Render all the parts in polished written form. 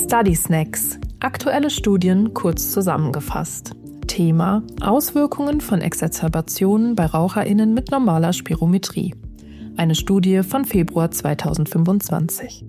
Study Snacks. Aktuelle Studien kurz zusammengefasst. Thema: Auswirkungen von Exacerbationen bei RaucherInnen mit normaler Spirometrie. Eine Studie von Februar 2025.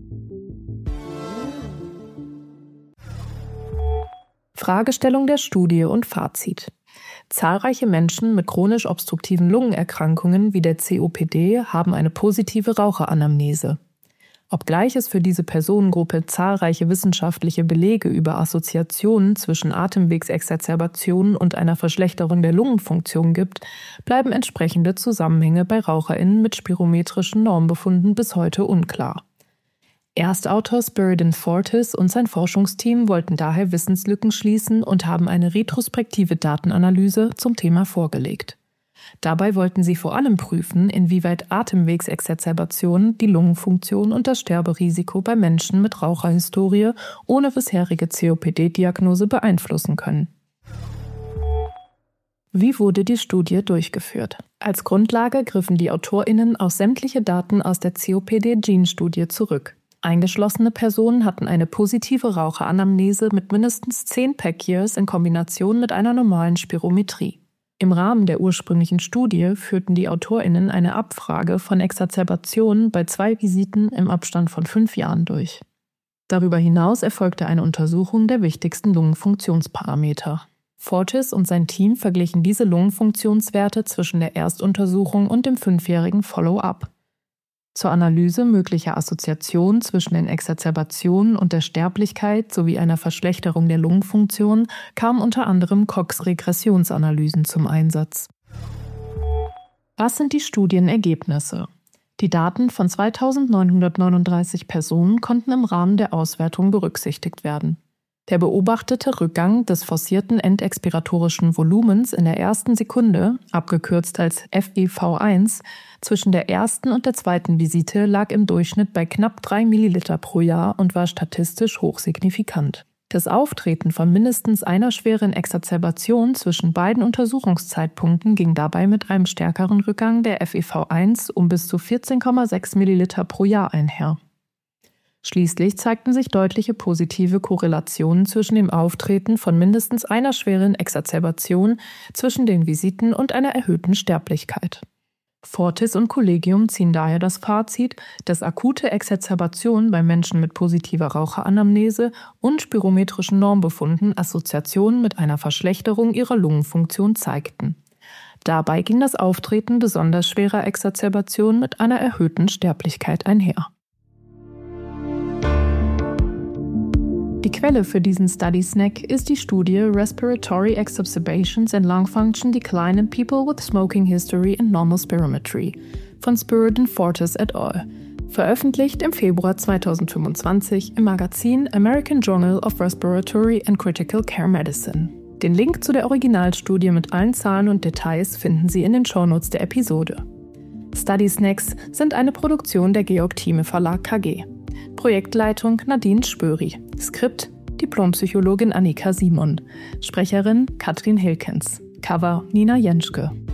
Fragestellung der Studie und Fazit. Zahlreiche Menschen mit chronisch obstruktiven Lungenerkrankungen wie der COPD haben eine positive Raucheranamnese. Obgleich es für diese Personengruppe zahlreiche wissenschaftliche Belege über Assoziationen zwischen Atemwegsexazerbationen und einer Verschlechterung der Lungenfunktion gibt, bleiben entsprechende Zusammenhänge bei RaucherInnen mit spirometrischen Normbefunden bis heute unklar. Erstautor Spiridon Fortis und sein Forschungsteam wollten daher Wissenslücken schließen und haben eine retrospektive Datenanalyse zum Thema vorgelegt. Dabei wollten sie vor allem prüfen, inwieweit Atemwegsexazerbationen die Lungenfunktion und das Sterberisiko bei Menschen mit Raucherhistorie ohne bisherige COPD-Diagnose beeinflussen können. Wie wurde die Studie durchgeführt? Als Grundlage griffen die AutorInnen auf sämtliche Daten aus der COPD-Gene-Studie zurück. Eingeschlossene Personen hatten eine positive Raucheranamnese mit mindestens 10 Pack-Years in Kombination mit einer normalen Spirometrie. Im Rahmen der ursprünglichen Studie führten die AutorInnen eine Abfrage von Exacerbationen bei 2 Visiten im Abstand von 5 Jahren durch. Darüber hinaus erfolgte eine Untersuchung der wichtigsten Lungenfunktionsparameter. Fortis und sein Team verglichen diese Lungenfunktionswerte zwischen der Erstuntersuchung und dem 5-jährigen Follow-up. Zur Analyse möglicher Assoziationen zwischen den Exacerbationen und der Sterblichkeit sowie einer Verschlechterung der Lungenfunktion kamen unter anderem Cox-Regressionsanalysen zum Einsatz. Was sind die Studienergebnisse? Die Daten von 2939 Personen konnten im Rahmen der Auswertung berücksichtigt werden. Der beobachtete Rückgang des forcierten endexpiratorischen Volumens in der ersten Sekunde, abgekürzt als FEV1, zwischen der ersten und der zweiten Visite lag im Durchschnitt bei knapp 3 Milliliter pro Jahr und war statistisch hochsignifikant. Das Auftreten von mindestens einer schweren Exacerbation zwischen beiden Untersuchungszeitpunkten ging dabei mit einem stärkeren Rückgang der FEV1 um bis zu 14,6 Milliliter pro Jahr einher. Schließlich zeigten sich deutliche positive Korrelationen zwischen dem Auftreten von mindestens einer schweren Exacerbation zwischen den Visiten und einer erhöhten Sterblichkeit. Fortis und Kollegium ziehen daher das Fazit, dass akute Exacerbationen bei Menschen mit positiver Raucheranamnese und spirometrischen Normbefunden Assoziationen mit einer Verschlechterung ihrer Lungenfunktion zeigten. Dabei ging das Auftreten besonders schwerer Exacerbationen mit einer erhöhten Sterblichkeit einher. Die Quelle für diesen Study Snack ist die Studie Respiratory Exacerbations and Lung Function Decline in People with Smoking History and Normal Spirometry von Spiridon Fortis et al., veröffentlicht im Februar 2025 im Magazin American Journal of Respiratory and Critical Care Medicine. Den Link zu der Originalstudie mit allen Zahlen und Details finden Sie in den Shownotes der Episode. Study Snacks sind eine Produktion der Georg Thieme Verlag KG. Projektleitung Nadine Spöri. Skript Diplompsychologin Annika Simon. Sprecherin Katrin Hilkens. Cover Nina Jenschke.